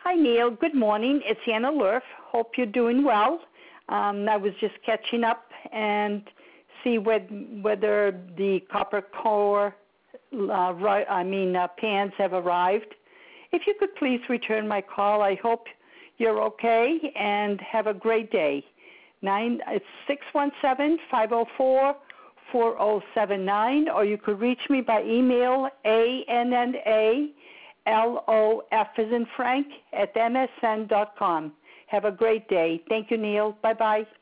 Hi, Neil. Good morning. It's Anna Lerf. Hope you're doing well. I was just catching up and see whether the copper core pans have arrived. If you could please return my call, I hope you're okay and have a great day. It's 617-504-4079, or you could reach me by email, ANNALOF as in Frank, @MSN.com. Have a great day. Thank you, Neil. Bye-bye.